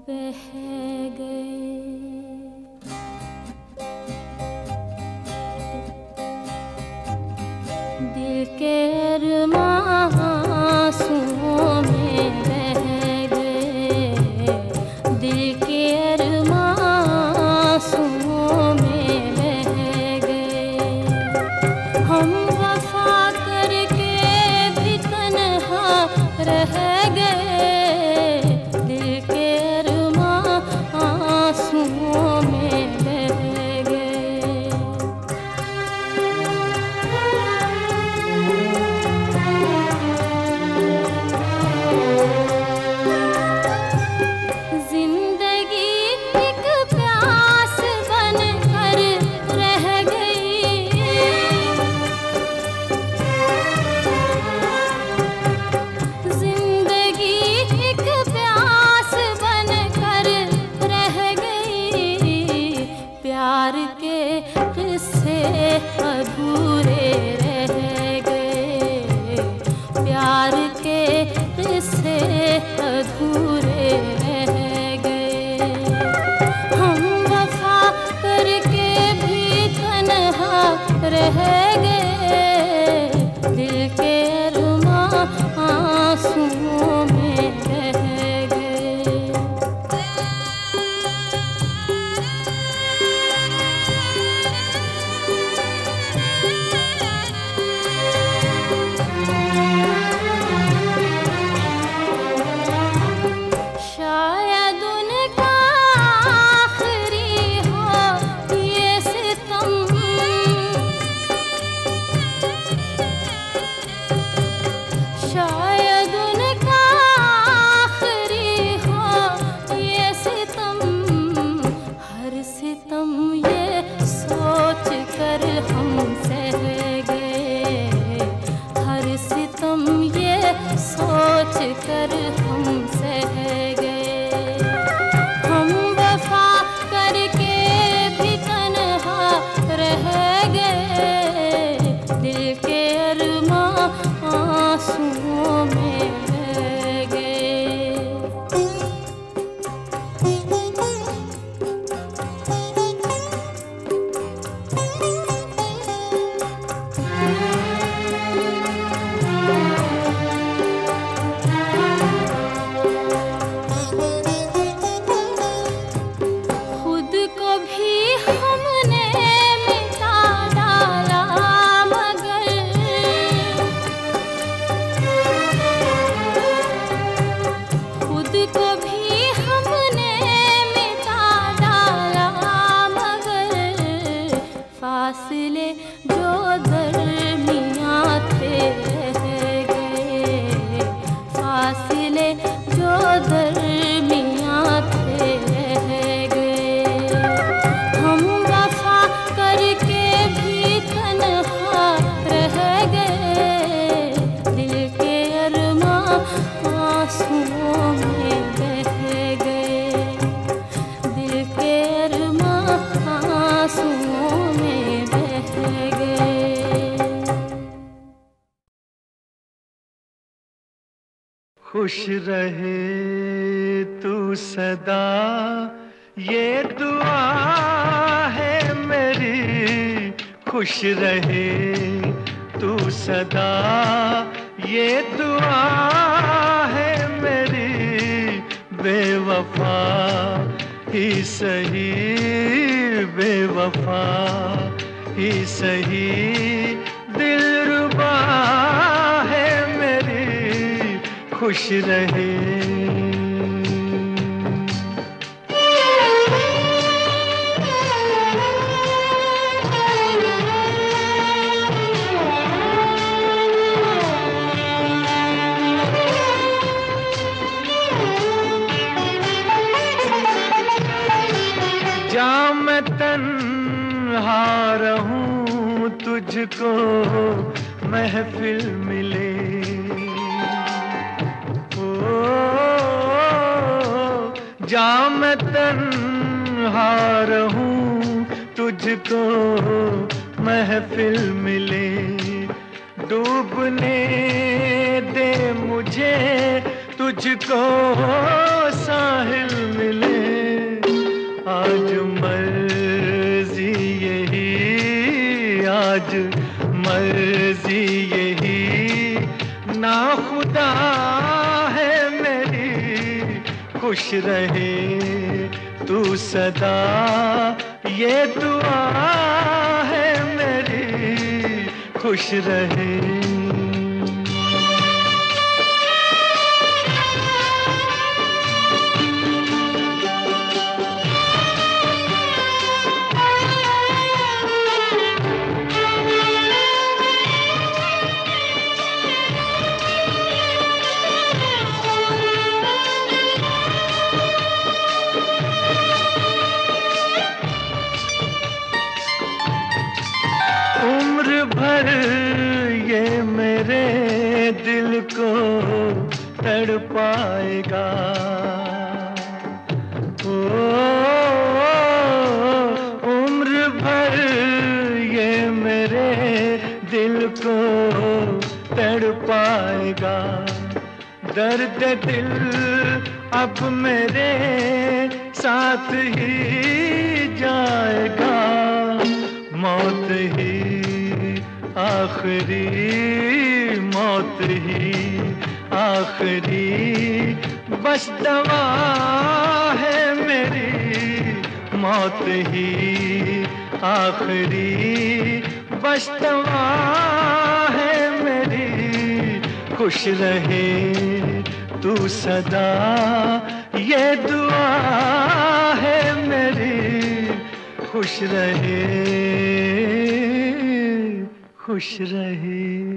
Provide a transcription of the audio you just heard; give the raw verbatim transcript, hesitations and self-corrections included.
बह गए। दिल के अरमां आंसुओं में बह गए, दिल के अरमां आंसुओं में बह गए। हम वफा करके भी तन्हा रह गए, दिल के अरमां आंसुओं में बह गए। जिंदगी एक प्यास बनकर रह गई, जिंदगी एक प्यास बनकर रह गई। प्यार के किस्से अधूरे रह गए, प्यार के किस्से अधूरे रह गए। हम वफा करके भी तन्हा रह गए, दिल के अरमां आंसुओं में बह गए। शायद उनका आखिरी हो ये सितम, शायद उनका आखिरी हो ये सितम। हर सितम ये सोच कर हम सह गए, हर सितम ये सोच कर हम सह गए। हम वफा करके भी तन्हा रह गए, दिल के अरमां आंसुओं में बह गए। खुद को भी हमने मिटा डाला, मगर खुद को भी हमने मिटा डाला, मगर फासले जो दरमियां थे रह गए, फासले जो दरमियां थे रह गए। हम वफा करके भी तन्हा रह गए, दिल के अरमां आंसुओं में बह गए, दिल के अरमां आंसुओं में बह गए। खुश रहे तू सदा, ये दुआ है मेरी। खुश रहे तू सदा, ये दुआ है मेरी। बेवफा ही सही, बेवफा ही सही, दिलरुबा है मेरी। खुश रहे। जा मैं तन्हा रहूं, तुझको महफिल मिले। ओ जा मैं तन्हा रहूं, तुझको महफिल मिले। डूबने दे मुझे, तुझको साहिल मिले। आज मर्जी यही ना खुदा है मेरी, खुश रहे तू सदा, ये दुआ है मेरी, खुश रहे। उम्र भर ये मेरे दिल को तड़पाएगा, ओ, उम्र भर ये मेरे दिल को तड़पाएगा। दर्द दिल अब मेरे साथ ही जाएगा, मौत ही आखिरी, मौत ही आखिरी बस दवा है मेरी, मौत ही आखिरी बस दवा है मेरी, खुश रहे तू सदा, ये दुआ है मेरी, खुश रहे खुश रहे।